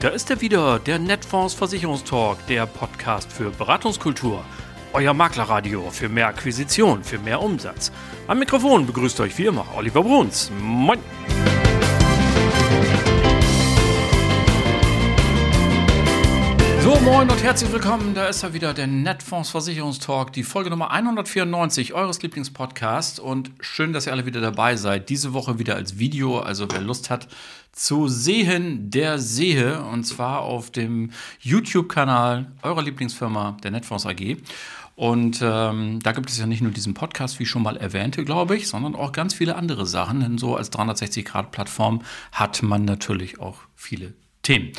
Da ist er wieder, der Netfonds Versicherungstalk, der Podcast für Beratungskultur. Euer Maklerradio für mehr Akquisition, für mehr Umsatz. Am Mikrofon begrüßt euch wie immer Oliver Bruns. Moin! So, moin und herzlich willkommen. Da ist er wieder, der Netfonds Versicherungstalk, die Folge Nummer 194 eures Lieblingspodcasts. Und schön, dass ihr alle wieder dabei seid. Diese Woche wieder als Video, also wer Lust hat zu sehen, der sehe. Und zwar auf dem YouTube-Kanal eurer Lieblingsfirma, der Netfonds AG. Und da gibt es ja nicht nur diesen Podcast, wie schon mal erwähnte, glaube ich, sondern auch ganz viele andere Sachen. Denn so als 360-Grad-Plattform hat man natürlich auch viele Themen.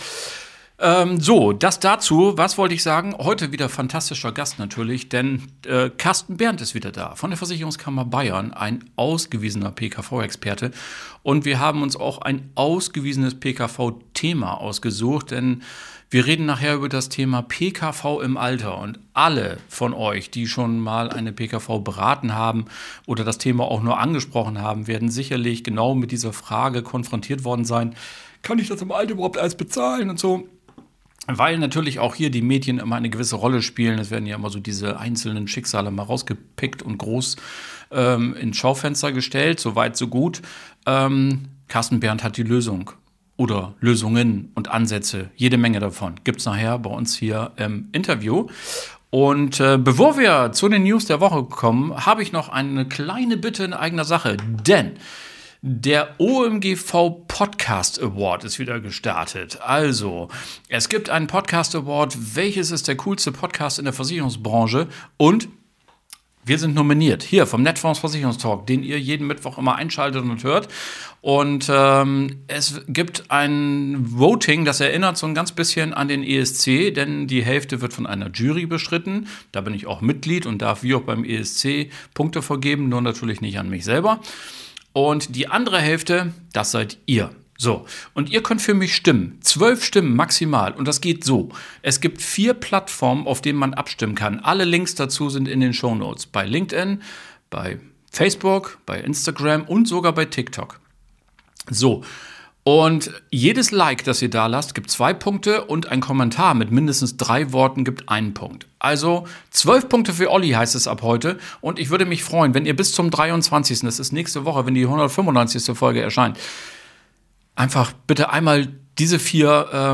So, das dazu. Was wollte ich sagen? Heute wieder fantastischer Gast natürlich, denn Carsten Berndt ist wieder da von der Versicherungskammer Bayern, ein ausgewiesener PKV-Experte. Und wir haben uns auch ein ausgewiesenes PKV-Thema ausgesucht, denn wir reden nachher über das Thema PKV im Alter. Und alle von euch, die schon mal eine PKV beraten haben oder das Thema auch nur angesprochen haben, werden sicherlich genau mit dieser Frage konfrontiert worden sein. Kann ich das im Alter überhaupt alles bezahlen und so? Weil natürlich auch hier die Medien immer eine gewisse Rolle spielen. Es werden ja immer so diese einzelnen Schicksale mal rausgepickt und groß ins Schaufenster gestellt. So weit, so gut. Carsten Berndt hat die Lösung oder Lösungen und Ansätze. Jede Menge davon gibt's nachher bei uns hier im Interview. Und bevor wir zu den News der Woche kommen, habe ich noch eine kleine Bitte in eigener Sache. Denn der OMGV Podcast Award ist wieder gestartet. Also, es gibt einen Podcast Award. Welches ist der coolste Podcast in der Versicherungsbranche? Und wir sind nominiert. Hier vom Netfonds Versicherungstalk, den ihr jeden Mittwoch immer einschaltet und hört. Und es gibt ein Voting, das erinnert so ein ganz bisschen an den ESC, denn die Hälfte wird von einer Jury bestritten. Da bin ich auch Mitglied und darf wie auch beim ESC Punkte vergeben, nur natürlich nicht an mich selber. Und die andere Hälfte, das seid ihr. So, und ihr könnt für mich stimmen. 12 Stimmen maximal. Und das geht so. Es gibt 4 Plattformen, auf denen man abstimmen kann. Alle Links dazu sind in den Shownotes. Bei LinkedIn, bei Facebook, bei Instagram und sogar bei TikTok. So, und jedes Like, das ihr da lasst, gibt 2 Punkte und ein Kommentar mit mindestens 3 Worten gibt 1 Punkt. Also 12 Punkte für Olli heißt es ab heute. Und ich würde mich freuen, wenn ihr bis zum 23., das ist nächste Woche, wenn die 195. Folge erscheint, einfach bitte einmal diese 4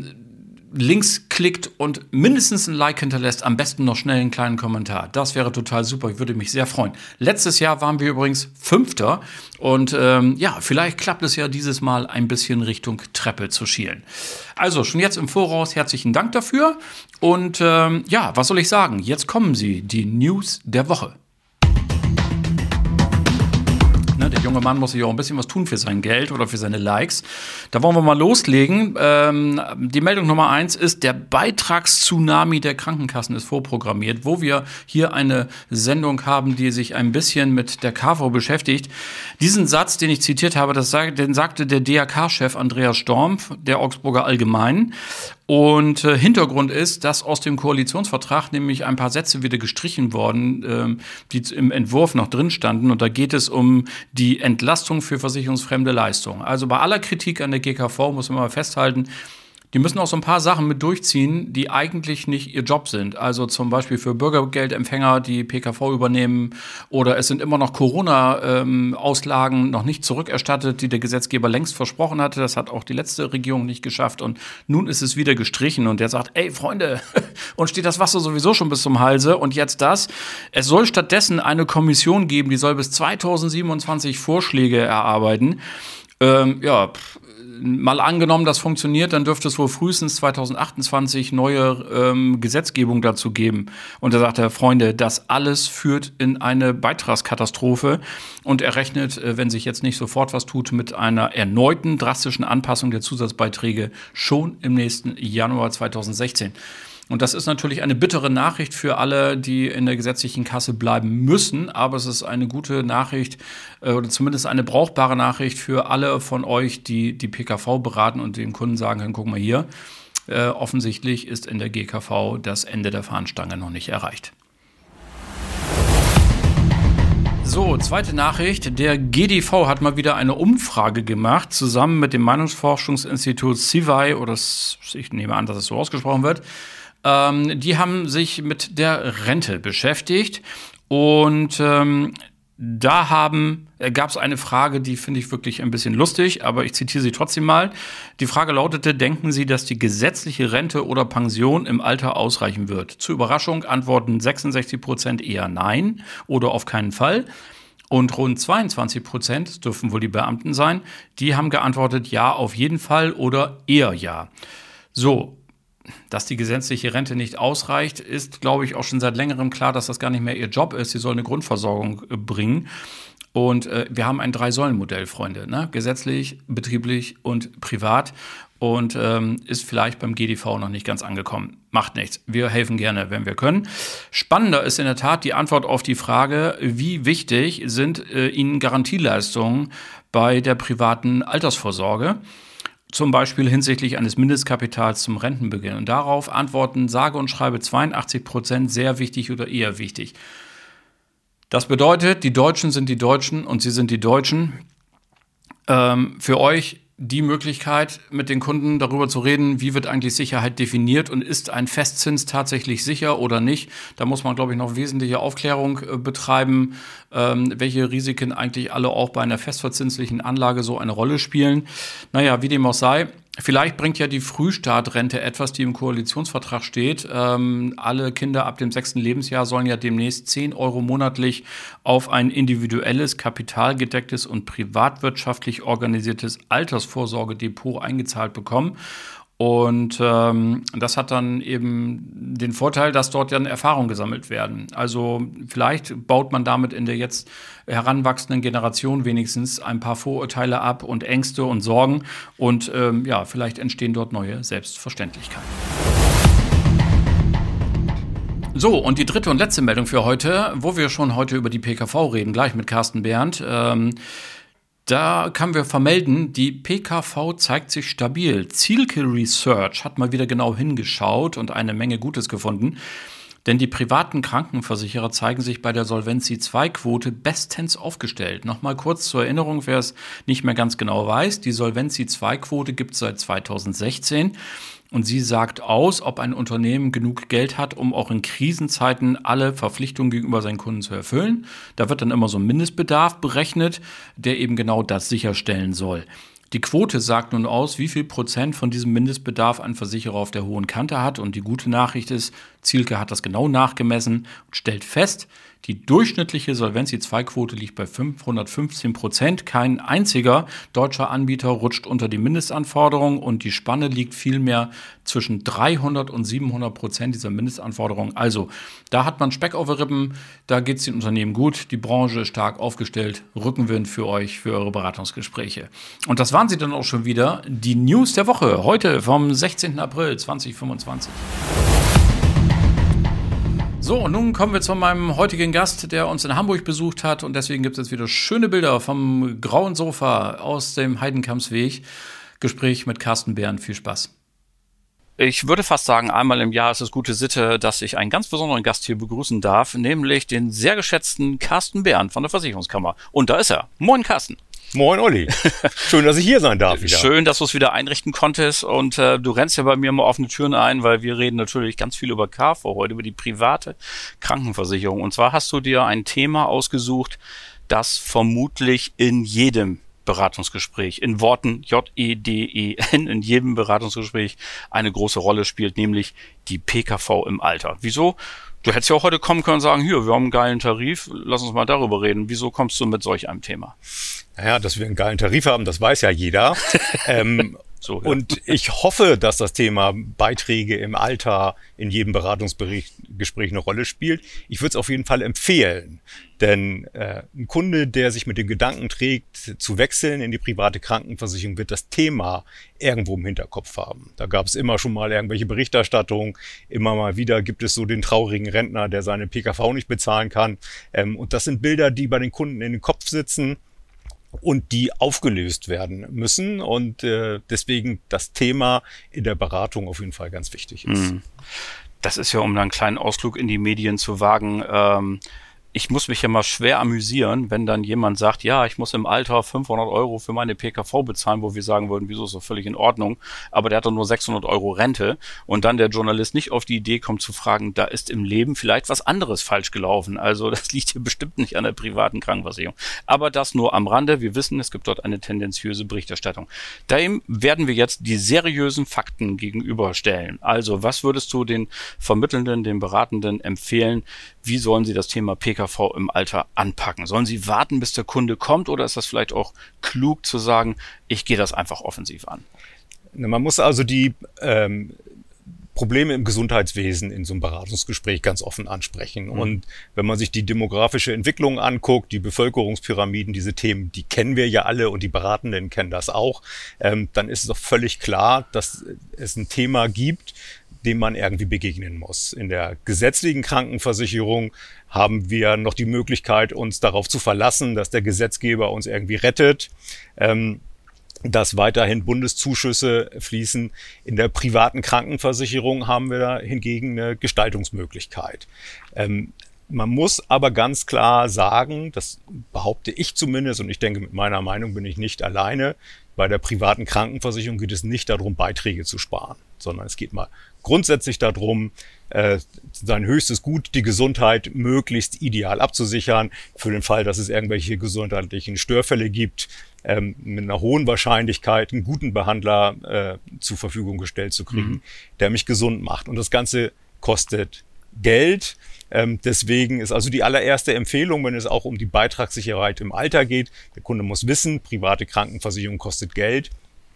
Links klickt und mindestens ein Like hinterlässt, am besten noch schnell einen kleinen Kommentar. Das wäre total super, ich würde mich sehr freuen. Letztes Jahr waren wir übrigens 5. Und ja, vielleicht klappt es ja dieses Mal ein bisschen Richtung Treppe zu schielen. Also schon jetzt im Voraus herzlichen Dank dafür. Und ja, was soll ich sagen? Jetzt kommen sie, die News der Woche. Der junge Mann muss sich auch ein bisschen was tun für sein Geld oder für seine Likes. Da wollen wir mal loslegen. Die Meldung Nummer 1 ist, der Beitragstsunami der Krankenkassen ist vorprogrammiert, wo wir hier eine Sendung haben, die sich ein bisschen mit der KV beschäftigt. Diesen Satz, den ich zitiert habe, den sagte der DRK-Chef Andreas Storm der Augsburger Allgemeinen. Und Hintergrund ist, dass aus dem Koalitionsvertrag nämlich ein paar Sätze wieder gestrichen worden, die im Entwurf noch drin standen. Und da geht es um die Entlastung für versicherungsfremde Leistungen. Also bei aller Kritik an der GKV muss man mal festhalten, die müssen auch so ein paar Sachen mit durchziehen, die eigentlich nicht ihr Job sind. Also zum Beispiel für Bürgergeldempfänger, die PKV übernehmen. Oder es sind immer noch Corona-Auslagen noch nicht zurückerstattet, die der Gesetzgeber längst versprochen hatte. Das hat auch die letzte Regierung nicht geschafft. Und nun ist es wieder gestrichen. Und der sagt, ey Freunde, uns steht das Wasser sowieso schon bis zum Halse. Und jetzt das. Es soll stattdessen eine Kommission geben, die soll bis 2027 Vorschläge erarbeiten. Mal angenommen, das funktioniert, dann dürfte es wohl frühestens 2028 neue Gesetzgebung dazu geben. Und da sagt er, Freunde, das alles führt in eine Beitragskatastrophe. Und er rechnet, wenn sich jetzt nicht sofort was tut, mit einer erneuten drastischen Anpassung der Zusatzbeiträge schon im nächsten Januar 2016. Und das ist natürlich eine bittere Nachricht für alle, die in der gesetzlichen Kasse bleiben müssen. Aber es ist eine gute Nachricht oder zumindest eine brauchbare Nachricht für alle von euch, die die PKV beraten und den Kunden sagen können, guck mal hier, offensichtlich ist in der GKV das Ende der Fahnenstange noch nicht erreicht. So, zweite Nachricht. Der GDV hat mal wieder eine Umfrage gemacht, zusammen mit dem Meinungsforschungsinstitut CIVI, oder ich nehme an, dass es so ausgesprochen wird. Die haben sich mit der Rente beschäftigt und da gab es eine Frage, die finde ich wirklich ein bisschen lustig, aber ich zitiere sie trotzdem mal. Die Frage lautete: Denken Sie, dass die gesetzliche Rente oder Pension im Alter ausreichen wird? Zur Überraschung antworten 66% eher nein oder auf keinen Fall. Und rund 22%, das dürfen wohl die Beamten sein, die haben geantwortet ja, auf jeden Fall oder eher ja. So. Dass die gesetzliche Rente nicht ausreicht, ist, glaube ich, auch schon seit längerem klar, dass das gar nicht mehr ihr Job ist. Sie soll eine Grundversorgung bringen. Und wir haben ein 3-Säulen-Modell, Freunde, ne? Gesetzlich, betrieblich und privat. Und ist vielleicht beim GDV noch nicht ganz angekommen. Macht nichts. Wir helfen gerne, wenn wir können. Spannender ist in der Tat die Antwort auf die Frage, wie wichtig sind Ihnen Garantieleistungen bei der privaten Altersvorsorge? Zum Beispiel hinsichtlich eines Mindestkapitals zum Rentenbeginn. Und darauf antworten sage und schreibe 82% sehr wichtig oder eher wichtig. Das bedeutet, die Deutschen sind die Deutschen und Sie sind die Deutschen. Für euch die Möglichkeit, mit den Kunden darüber zu reden, wie wird eigentlich Sicherheit definiert und ist ein Festzins tatsächlich sicher oder nicht. Da muss man, glaube ich, noch wesentliche Aufklärung betreiben, welche Risiken eigentlich alle auch bei einer festverzinslichen Anlage so eine Rolle spielen. Naja, wie dem auch sei. Vielleicht bringt ja die Frühstartrente etwas, die im Koalitionsvertrag steht. Alle Kinder ab dem 6. Lebensjahr sollen ja demnächst 10 Euro monatlich auf ein individuelles, kapitalgedecktes und privatwirtschaftlich organisiertes Altersvorsorgedepot eingezahlt bekommen. Und das hat dann eben den Vorteil, dass dort dann Erfahrungen gesammelt werden. Also vielleicht baut man damit in der jetzt heranwachsenden Generation wenigstens ein paar Vorurteile ab und Ängste und Sorgen. Und vielleicht entstehen dort neue Selbstverständlichkeiten. So, und die dritte und letzte Meldung für heute, wo wir schon heute über die PKV reden, gleich mit Carsten Behrendt. Da können wir vermelden, die PKV zeigt sich stabil. Zielke Research hat mal wieder genau hingeschaut und eine Menge Gutes gefunden. Denn die privaten Krankenversicherer zeigen sich bei der Solvency-II-Quote bestens aufgestellt. Nochmal kurz zur Erinnerung, wer es nicht mehr ganz genau weiß. Die Solvency-II-Quote gibt es seit 2016. Und sie sagt aus, ob ein Unternehmen genug Geld hat, um auch in Krisenzeiten alle Verpflichtungen gegenüber seinen Kunden zu erfüllen. Da wird dann immer so ein Mindestbedarf berechnet, der eben genau das sicherstellen soll. Die Quote sagt nun aus, wie viel Prozent von diesem Mindestbedarf ein Versicherer auf der hohen Kante hat. Und die gute Nachricht ist, Zielke hat das genau nachgemessen und stellt fest, die durchschnittliche Solvency-II-Quote liegt bei 515%. Kein einziger deutscher Anbieter rutscht unter die Mindestanforderung und die Spanne liegt vielmehr zwischen 300 und 700% dieser Mindestanforderung. Also, da hat man Speck auf den Rippen, da geht es den Unternehmen gut, die Branche ist stark aufgestellt, Rückenwind für euch, für eure Beratungsgespräche. Und das waren sie dann auch schon wieder, die News der Woche, heute vom 16. April 2025. So, und nun kommen wir zu meinem heutigen Gast, der uns in Hamburg besucht hat. Und deswegen gibt es jetzt wieder schöne Bilder vom grauen Sofa aus dem Heidenkampsweg. Gespräch mit Carsten Behrendt. Viel Spaß. Ich würde fast sagen, einmal im Jahr ist es gute Sitte, dass ich einen ganz besonderen Gast hier begrüßen darf, nämlich den sehr geschätzten Carsten Behrendt von der Versicherungskammer. Und da ist er. Moin, Carsten. Moin, Olli. Schön, dass ich hier sein darf wieder. Schön, dass du es wieder einrichten konntest. Und du rennst ja bei mir mal offene Türen ein, weil wir reden natürlich ganz viel über KV heute, über die private Krankenversicherung. Und zwar hast du dir ein Thema ausgesucht, das vermutlich in jedem Beratungsgespräch, in Worten J-E-D-E-N, in jedem Beratungsgespräch eine große Rolle spielt, nämlich die PKV im Alter. Wieso? Du hättest ja auch heute kommen können und sagen, hier, wir haben einen geilen Tarif, lass uns mal darüber reden. Wieso kommst du mit solch einem Thema? Naja, dass wir einen geilen Tarif haben, das weiß ja jeder. So, ja. Und ich hoffe, dass das Thema Beiträge im Alter in jedem Beratungsgespräch eine Rolle spielt. Ich würde es auf jeden Fall empfehlen, denn ein Kunde, der sich mit dem Gedanken trägt, zu wechseln in die private Krankenversicherung, wird das Thema irgendwo im Hinterkopf haben. Da gab es immer schon mal irgendwelche Berichterstattungen, immer mal wieder gibt es so den traurigen Rentner, der seine PKV nicht bezahlen kann. Und das sind Bilder, die bei den Kunden in den Kopf sitzen und die aufgelöst werden müssen und deswegen das Thema in der Beratung auf jeden Fall ganz wichtig ist. Das ist ja, um da einen kleinen Ausflug in die Medien zu wagen, ich muss mich ja mal schwer amüsieren, wenn dann jemand sagt, ja, ich muss im Alter 500 Euro für meine PKV bezahlen, wo wir sagen würden, wieso ist das völlig in Ordnung, aber der hat doch nur 600 Euro Rente und dann der Journalist nicht auf die Idee kommt zu fragen, da ist im Leben vielleicht was anderes falsch gelaufen. Also das liegt hier bestimmt nicht an der privaten Krankenversicherung. Aber das nur am Rande. Wir wissen, es gibt dort eine tendenziöse Berichterstattung. Dem werden wir jetzt die seriösen Fakten gegenüberstellen. Also was würdest du den Vermittelnden, den Beratenden empfehlen? Wie sollen sie das Thema PKV im Alter anpacken? Sollen sie warten, bis der Kunde kommt, oder ist das vielleicht auch klug zu sagen, ich gehe das einfach offensiv an? Man muss also die Probleme im Gesundheitswesen in so einem Beratungsgespräch ganz offen ansprechen. Und wenn man sich die demografische Entwicklung anguckt, die Bevölkerungspyramiden, diese Themen, die kennen wir ja alle und die Beratenden kennen das auch, dann ist es doch völlig klar, dass es ein Thema gibt, dem man irgendwie begegnen muss. In der gesetzlichen Krankenversicherung haben wir noch die Möglichkeit, uns darauf zu verlassen, dass der Gesetzgeber uns irgendwie rettet, dass weiterhin Bundeszuschüsse fließen. In der privaten Krankenversicherung haben wir da hingegen eine Gestaltungsmöglichkeit. Man muss aber ganz klar sagen, das behaupte ich zumindest, und ich denke, mit meiner Meinung bin ich nicht alleine, bei der privaten Krankenversicherung geht es nicht darum, Beiträge zu sparen, sondern es geht mal grundsätzlich darum, sein höchstes Gut, die Gesundheit, möglichst ideal abzusichern, für den Fall, dass es irgendwelche gesundheitlichen Störfälle gibt, mit einer hohen Wahrscheinlichkeit einen guten Behandler zur Verfügung gestellt zu kriegen, der mich gesund macht. Und das Ganze kostet Geld. Deswegen ist also die allererste Empfehlung, wenn es auch um die Beitragssicherheit im Alter geht, der Kunde muss wissen, private Krankenversicherung kostet Geld.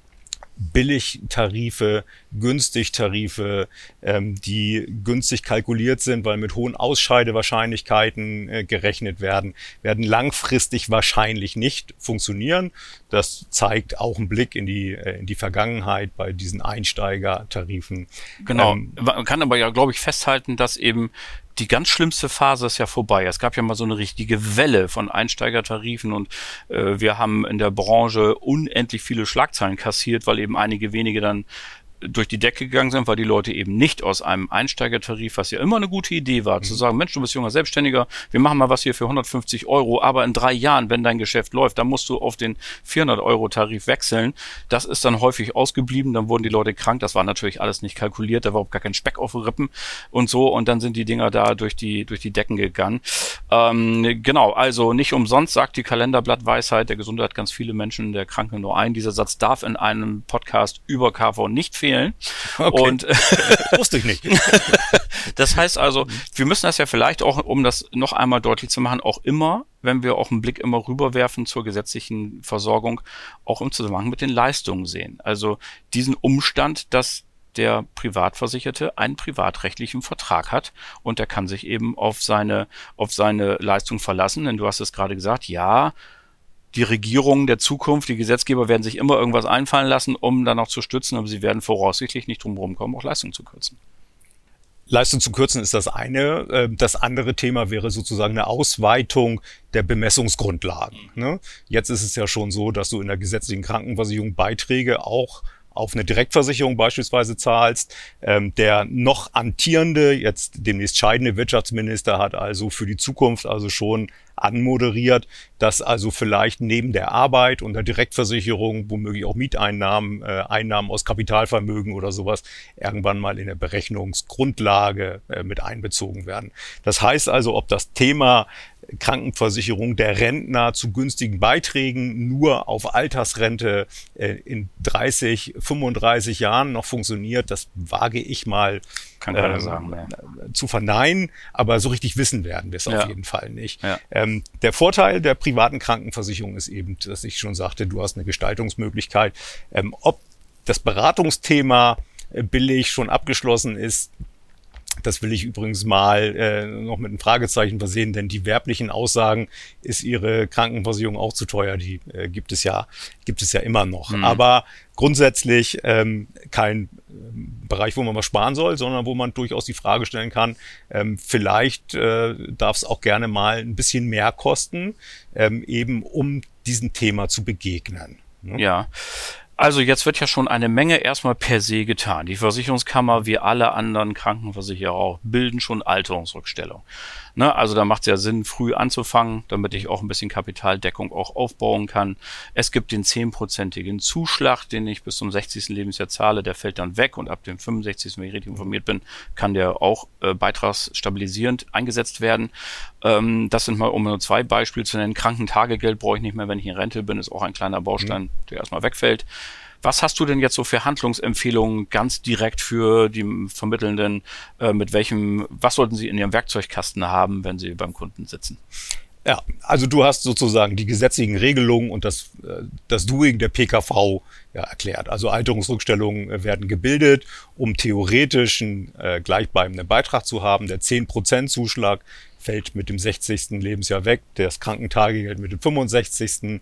Billigtarife, Günstigtarife, die günstig kalkuliert sind, weil mit hohen Ausscheidewahrscheinlichkeiten gerechnet werden langfristig wahrscheinlich nicht funktionieren. Das zeigt auch ein Blick in die Vergangenheit bei diesen Einsteigertarifen. Genau, man kann aber ja, glaube ich, festhalten, dass eben die ganz schlimmste Phase ist ja vorbei. Es gab ja mal so eine richtige Welle von Einsteigertarifen und wir haben in der Branche unendlich viele Schlagzeilen kassiert, weil eben einige wenige dann durch die Decke gegangen sind, weil die Leute eben nicht aus einem Einsteigertarif, was ja immer eine gute Idee war, zu sagen, Mensch, du bist junger Selbstständiger, wir machen mal was hier für 150 Euro, aber in 3 Jahren, wenn dein Geschäft läuft, dann musst du auf den 400-Euro-Tarif wechseln. Das ist dann häufig ausgeblieben, dann wurden die Leute krank, das war natürlich alles nicht kalkuliert, da war überhaupt gar kein Speck auf den Rippen und so, und dann sind die Dinger da durch die Decken gegangen. Genau, also nicht umsonst sagt die Kalenderblattweisheit, der Gesunde hat ganz viele Menschen, der Kranke nur einen. Dieser Satz darf in einem Podcast über KV nicht fehlen. Okay. Und wusste ich nicht. Das heißt also, wir müssen das ja vielleicht auch, um das noch einmal deutlich zu machen, auch immer, wenn wir auch einen Blick immer rüberwerfen zur gesetzlichen Versorgung, auch im Zusammenhang mit den Leistungen sehen. Also diesen Umstand, dass der Privatversicherte einen privatrechtlichen Vertrag hat und der kann sich eben auf seine Leistung verlassen. Denn du hast es gerade gesagt, ja, die Regierungen der Zukunft, die Gesetzgeber werden sich immer irgendwas einfallen lassen, um dann auch zu stützen, aber sie werden voraussichtlich nicht drum herum kommen, auch Leistung zu kürzen. Leistung zu kürzen ist das eine. Das andere Thema wäre sozusagen eine Ausweitung der Bemessungsgrundlagen. Ne? Jetzt ist es ja schon so, dass du in der gesetzlichen Krankenversicherung Beiträge auch auf eine Direktversicherung beispielsweise zahlst. Der noch amtierende, jetzt demnächst scheidende Wirtschaftsminister hat also für die Zukunft also schon anmoderiert, dass also vielleicht neben der Arbeit und der Direktversicherung womöglich auch Mieteinnahmen, Einnahmen aus Kapitalvermögen oder sowas irgendwann mal in der Berechnungsgrundlage mit einbezogen werden. Das heißt also, ob das Thema Krankenversicherung der Rentner zu günstigen Beiträgen nur auf Altersrente in 30, 35 Jahren noch funktioniert, das wage ich mal kann keiner sagen, zu verneinen, aber so richtig wissen werden wir es auf jeden Fall nicht. Ja. Der Vorteil der privaten Krankenversicherung ist eben, dass ich schon sagte, du hast eine Gestaltungsmöglichkeit. Ob das Beratungsthema billig schon abgeschlossen ist, das will ich übrigens mal noch mit einem Fragezeichen versehen, denn die werblichen Aussagen, ist Ihre Krankenversicherung auch zu teuer, die gibt es ja immer noch. Aber grundsätzlich kein Bereich, wo man was sparen soll, sondern wo man durchaus die Frage stellen kann, vielleicht darf es auch gerne mal ein bisschen mehr kosten, eben um diesem Thema zu begegnen. Ne? Ja. Also jetzt wird ja schon eine Menge erstmal per se getan. Die Versicherungskammer, wie alle anderen Krankenversicherer auch, bilden schon Alterungsrückstellung. Ne? Also da macht es ja Sinn, früh anzufangen, damit ich auch ein bisschen Kapitaldeckung auch aufbauen kann. Es gibt den 10%igen Zuschlag, den ich bis zum 60. Lebensjahr zahle. Der fällt dann weg und ab dem 65., wenn ich richtig informiert bin, kann der auch beitragsstabilisierend eingesetzt werden. Das sind mal, um nur 2 Beispiele zu nennen. Krankentagegeld brauche ich nicht mehr, wenn ich in Rente bin, ist auch ein kleiner Baustein, der erstmal wegfällt. Was hast du denn jetzt so für Handlungsempfehlungen ganz direkt für die Vermittelnden? Was sollten sie in ihrem Werkzeugkasten haben, wenn sie beim Kunden sitzen? Ja, also du hast sozusagen die gesetzlichen Regelungen und das Doing der PKV erklärt. Also Alterungsrückstellungen werden gebildet, um theoretisch einen gleichbleibenden Beitrag zu haben. Der 10% Zuschlag fällt mit dem 60. Lebensjahr weg, das Krankentagegeld mit dem 65.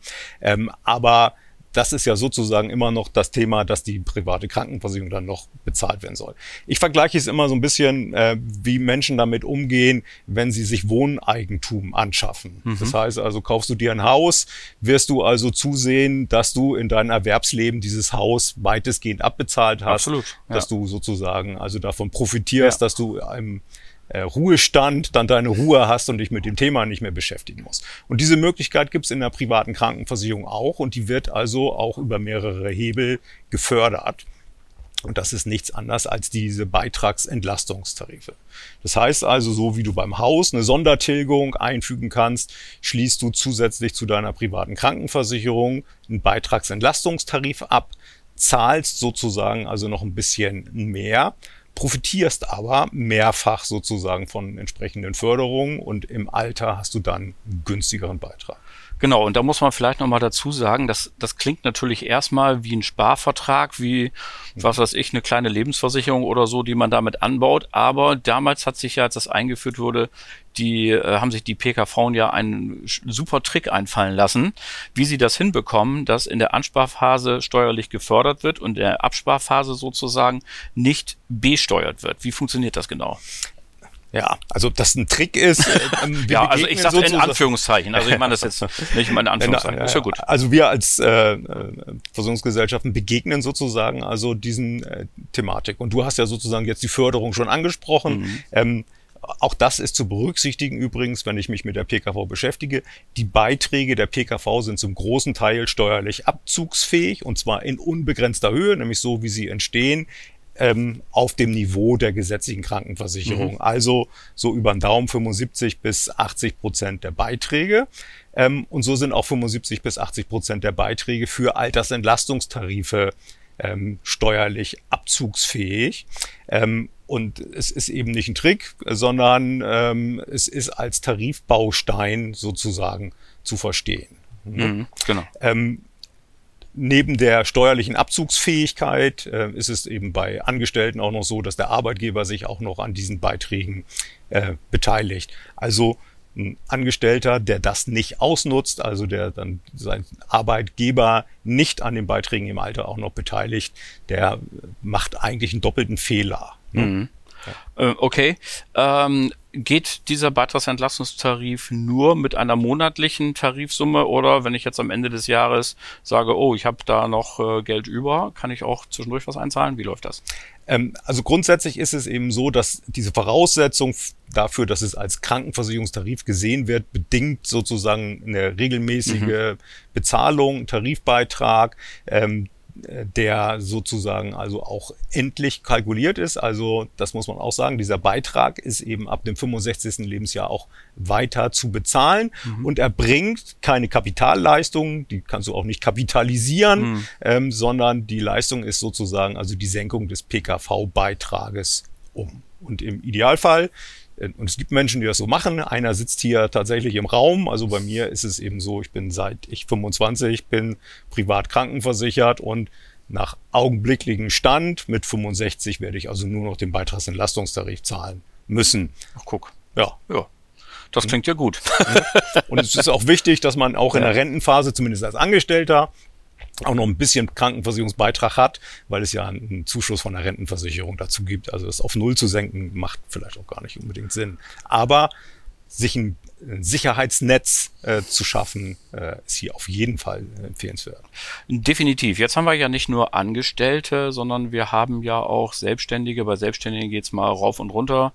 Aber das ist ja sozusagen immer noch das Thema, dass die private Krankenversicherung dann noch bezahlt werden soll. Ich vergleiche es immer so ein bisschen, wie Menschen damit umgehen, wenn sie sich Wohneigentum anschaffen. Das heißt also, kaufst du dir ein Haus, wirst du also zusehen, dass du in deinem Erwerbsleben dieses Haus weitestgehend abbezahlt hast. Absolut, ja. Dass du sozusagen also davon profitierst, dass du im Ruhestand dann deine Ruhe hast und dich mit dem Thema nicht mehr beschäftigen musst. Und diese Möglichkeit gibt es in der privaten Krankenversicherung auch und die wird also auch über mehrere Hebel gefördert. Und das ist nichts anderes als diese Beitragsentlastungstarife. Das heißt also, so wie du beim Haus eine Sondertilgung einfügen kannst, schließt du zusätzlich zu deiner privaten Krankenversicherung einen Beitragsentlastungstarif ab, zahlst sozusagen also noch ein bisschen mehr, profitierst aber mehrfach sozusagen von entsprechenden Förderungen und im Alter hast du dann einen günstigeren Beitrag. Genau, und da muss man vielleicht nochmal dazu sagen, das klingt natürlich erstmal wie ein Sparvertrag, wie, was weiß ich, eine kleine Lebensversicherung oder so, die man damit anbaut. Aber damals hat sich ja, als das eingeführt wurde, haben sich die PKV ja einen super Trick einfallen lassen, wie sie das hinbekommen, dass in der Ansparphase steuerlich gefördert wird und in der Absparphase sozusagen nicht besteuert wird. Wie funktioniert das genau? Ja, also das ein Trick ist. Ja, also ich sage in Anführungszeichen. Also ich meine das jetzt nicht mal in Anführungszeichen. Ist ja gut. Also wir als Versicherungsgesellschaften begegnen sozusagen also diesen Thematik. Und du hast ja sozusagen jetzt die Förderung schon angesprochen. Auch das ist zu berücksichtigen übrigens, wenn ich mich mit der PKV beschäftige. Die Beiträge der PKV sind zum großen Teil steuerlich abzugsfähig und zwar in unbegrenzter Höhe, nämlich so, wie sie entstehen, auf dem Niveau der gesetzlichen Krankenversicherung. Also so über den Daumen 75-80% der Beiträge. Und so sind auch 75-80% der Beiträge für Altersentlastungstarife steuerlich abzugsfähig. Und es ist eben nicht ein Trick, sondern es ist als Tarifbaustein sozusagen zu verstehen. Genau. Neben der steuerlichen Abzugsfähigkeit ist es eben bei Angestellten auch noch so, dass der Arbeitgeber sich auch noch an diesen Beiträgen beteiligt. Also ein Angestellter, der das nicht ausnutzt, also der dann sein Arbeitgeber nicht an den Beiträgen im Alter auch noch beteiligt, der macht eigentlich einen doppelten Fehler. Ne? Okay. Geht dieser Beitragsentlastungstarif nur mit einer monatlichen Tarifsumme oder wenn ich jetzt am Ende des Jahres sage, oh, ich habe da noch Geld über, kann ich auch zwischendurch was einzahlen? Wie läuft das? Also grundsätzlich ist es eben so, dass diese Voraussetzung dafür, dass es als Krankenversicherungstarif gesehen wird, bedingt sozusagen eine regelmäßige Bezahlung, Tarifbeitrag, der sozusagen also auch endlich kalkuliert ist. Also das muss man auch sagen, dieser Beitrag ist eben ab dem 65. Lebensjahr auch weiter zu bezahlen und er bringt keine Kapitalleistung, die kannst du auch nicht kapitalisieren, sondern die Leistung ist sozusagen also die Senkung des PKV-Beitrages um. Und im Idealfall, und es gibt Menschen, die das so machen. Einer sitzt hier tatsächlich im Raum. Also bei mir ist es eben so, ich bin seit ich 25 bin privat krankenversichert und nach augenblicklichem Stand mit 65 werde ich also nur noch den Beitragsentlastungstarif zahlen müssen. Ach, guck. Ja. Das klingt ja gut. Und es ist auch wichtig, dass man auch in der Rentenphase, zumindest als Angestellter, auch noch ein bisschen Krankenversicherungsbeitrag hat, weil es ja einen Zuschuss von der Rentenversicherung dazu gibt. Also das auf Null zu senken, macht vielleicht auch gar nicht unbedingt Sinn. Aber sich einen ein Sicherheitsnetz zu schaffen, ist hier auf jeden Fall empfehlenswert. Definitiv. Jetzt haben wir ja nicht nur Angestellte, sondern wir haben ja auch Selbstständige. Bei Selbstständigen geht's mal rauf und runter.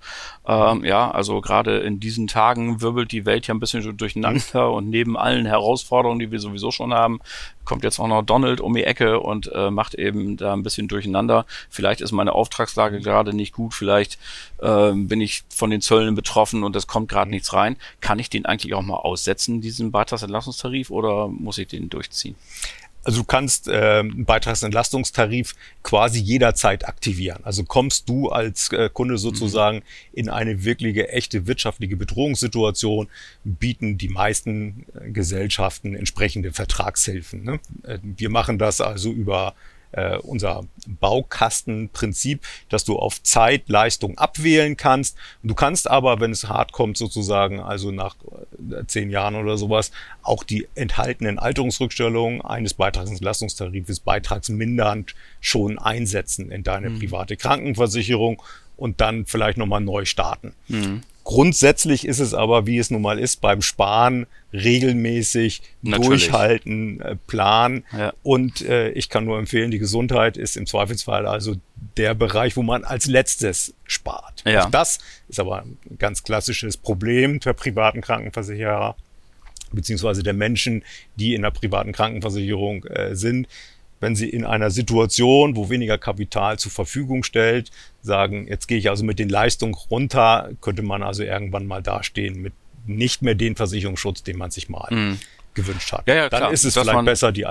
Also gerade in diesen Tagen wirbelt die Welt ja ein bisschen durcheinander und neben allen Herausforderungen, die wir sowieso schon haben, kommt jetzt auch noch Donald um die Ecke und macht eben da ein bisschen durcheinander. Vielleicht ist meine Auftragslage gerade nicht gut, vielleicht bin ich von den Zöllen betroffen und es kommt gerade nichts rein. Kann ich den eigentlich auch mal aussetzen, diesen Beitragsentlastungstarif, oder muss ich den durchziehen? Also du kannst einen Beitragsentlastungstarif quasi jederzeit aktivieren. Also kommst du als Kunde sozusagen in eine wirkliche, echte wirtschaftliche Bedrohungssituation, bieten die meisten Gesellschaften entsprechende Vertragshilfen. Ne? Wir machen das also über unser Baukastenprinzip, dass du auf Zeit Leistung abwählen kannst. Und du kannst aber, wenn es hart kommt sozusagen, also nach 10 Jahren oder sowas, auch die enthaltenen Alterungsrückstellungen eines Beitragsentlastungstarifes beitragsmindernd schon einsetzen in deine private Krankenversicherung und dann vielleicht nochmal neu starten. Grundsätzlich ist es aber, wie es nun mal ist, beim Sparen regelmäßig durchhalten, planen. Ja. Und ich kann nur empfehlen, die Gesundheit ist im Zweifelsfall also der Bereich, wo man als letztes spart. Ja. Auch das ist aber ein ganz klassisches Problem der privaten Krankenversicherer beziehungsweise der Menschen, die in der privaten Krankenversicherung sind. Wenn sie in einer Situation, wo weniger Kapital zur Verfügung stellt, sagen, jetzt gehe ich also mit den Leistungen runter, könnte man also irgendwann mal dastehen mit nicht mehr den Versicherungsschutz, den man sich mal gewünscht hat. Ja, dann ist es vielleicht besser, die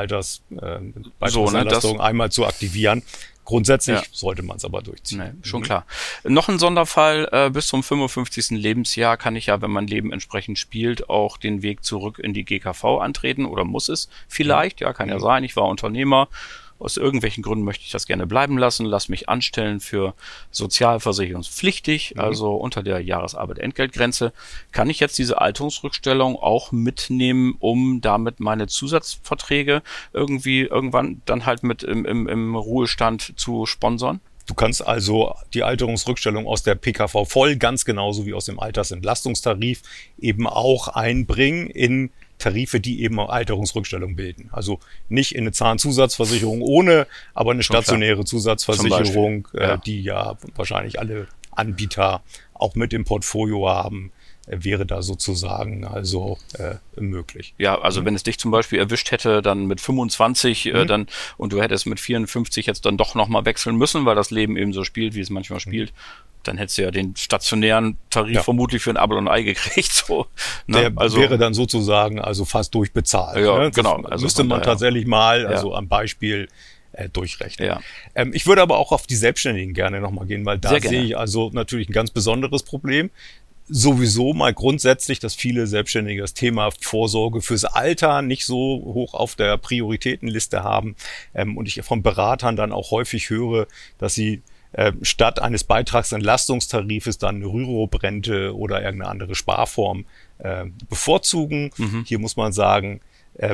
Beitragserlastung einmal zu aktivieren. Grundsätzlich sollte man es aber durchziehen. Nee, schon klar. Noch ein Sonderfall, bis zum 55. Lebensjahr kann ich ja, wenn mein Leben entsprechend spielt, auch den Weg zurück in die GKV antreten oder muss es vielleicht, kann ja sein, ich war Unternehmer, aus irgendwelchen Gründen möchte ich das gerne bleiben lassen, lass mich anstellen für sozialversicherungspflichtig, also unter der Jahresarbeit-Entgeltgrenze. Kann ich jetzt diese Alterungsrückstellung auch mitnehmen, um damit meine Zusatzverträge irgendwann dann halt mit im Ruhestand zu sponsern? Du kannst also die Alterungsrückstellung aus der PKV voll, ganz genauso wie aus dem Altersentlastungstarif, eben auch einbringen in Tarife, die eben Alterungsrückstellung bilden. Also nicht in eine Zahnzusatzversicherung ohne, aber eine stationäre Zusatzversicherung, die ja wahrscheinlich alle Anbieter auch mit im Portfolio haben, wäre da sozusagen also möglich. Ja, also wenn es dich zum Beispiel erwischt hätte, dann mit 25 dann und du hättest mit 54 jetzt dann doch nochmal wechseln müssen, weil das Leben eben so spielt, wie es manchmal spielt, dann hättest du ja den stationären Tarif vermutlich für ein Apfel und ein Ei gekriegt. So, ne? Der wäre dann sozusagen also fast durchbezahlt. Ja, ne? Genau. Also müsste man tatsächlich mal, also am Beispiel durchrechnen. Ja. Ich würde aber auch auf die Selbstständigen gerne nochmal gehen, weil da sehe ich also natürlich ein ganz besonderes Problem. Sowieso mal grundsätzlich, dass viele Selbstständige das Thema Vorsorge fürs Alter nicht so hoch auf der Prioritätenliste haben. Und ich von Beratern dann auch häufig höre, dass sie statt eines Beitragsentlastungstarifes dann eine Rürup-Rente oder irgendeine andere Sparform bevorzugen. Hier muss man sagen,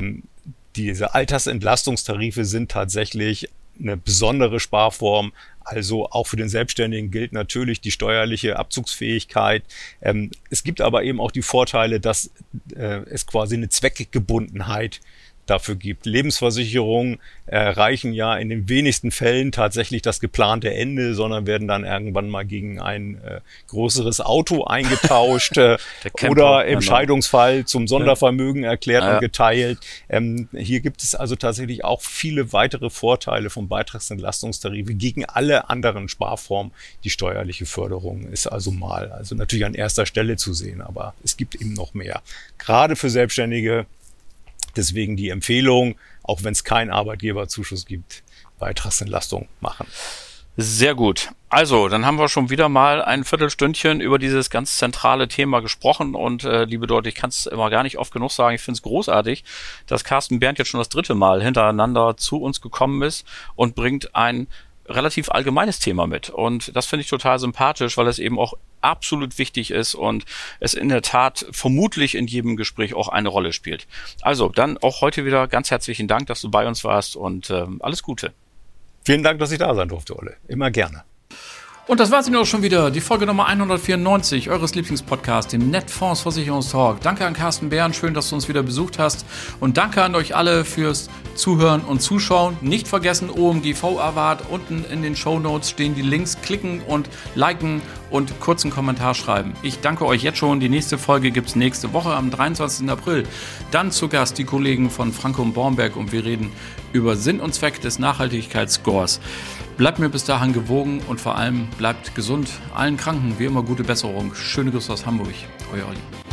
diese Altersentlastungstarife sind tatsächlich eine besondere Sparform. Also auch für den Selbstständigen gilt natürlich die steuerliche Abzugsfähigkeit. Es gibt aber eben auch die Vorteile, dass es quasi eine Zweckgebundenheit dafür gibt. Lebensversicherungen erreichen ja in den wenigsten Fällen tatsächlich das geplante Ende, sondern werden dann irgendwann mal gegen ein größeres Auto eingetauscht oder im Scheidungsfall zum Sondervermögen erklärt und geteilt. Hier gibt es also tatsächlich auch viele weitere Vorteile vom Beitragsentlastungstarife gegen alle anderen Sparformen. Die steuerliche Förderung ist also natürlich an erster Stelle zu sehen, aber es gibt eben noch mehr. Gerade für Selbstständige. Deswegen die Empfehlung, auch wenn es keinen Arbeitgeberzuschuss gibt, Beitragsentlastung machen. Sehr gut. Also, dann haben wir schon wieder mal ein Viertelstündchen über dieses ganz zentrale Thema gesprochen und liebe Leute, ich kann es immer gar nicht oft genug sagen, ich finde es großartig, dass Carsten Berndt jetzt schon das 3. Mal hintereinander zu uns gekommen ist und bringt ein relativ allgemeines Thema mit. Und das finde ich total sympathisch, weil es eben auch absolut wichtig ist und es in der Tat vermutlich in jedem Gespräch auch eine Rolle spielt. Also, dann auch heute wieder ganz herzlichen Dank, dass du bei uns warst und alles Gute. Vielen Dank, dass ich da sein durfte, Olle. Immer gerne. Und das war sie auch schon wieder, die Folge Nummer 194 eures Lieblingspodcasts, dem Netfonds Versicherungstalk. Danke an Carsten Behren, schön, dass du uns wieder besucht hast. Und danke an euch alle fürs Zuhören und Zuschauen. Nicht vergessen, OMGV Award, unten in den Shownotes stehen die Links, klicken und liken und kurzen Kommentar schreiben. Ich danke euch jetzt schon, die nächste Folge gibt es nächste Woche am 23. April. Dann zu Gast die Kollegen von Franke und Bornberg und wir reden über Sinn und Zweck des Nachhaltigkeitsscores. Bleibt mir bis dahin gewogen und vor allem bleibt gesund. Allen Kranken wie immer gute Besserung. Schöne Grüße aus Hamburg. Euer Olli.